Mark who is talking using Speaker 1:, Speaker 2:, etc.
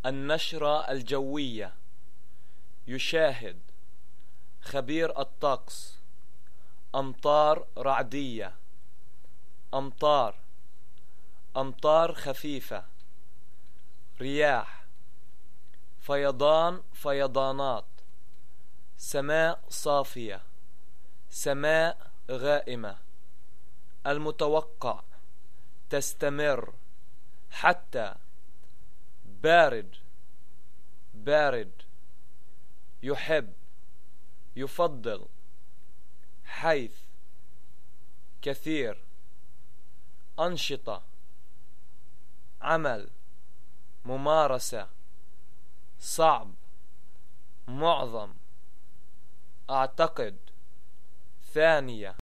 Speaker 1: النشرة الجوية، يشاهد، خبير الطقس، أمطار رعدية، أمطار، أمطار خفيفة، رياح، فيضان، فيضانات، سماء صافية، سماء غائمة، المتوقع، تستمر، حتى، بارد، بارد، يحب، يفضل، حيث، كثير، أنشطة، عمل، ممارسة، صعب، معظم، أعتقد، ثانية.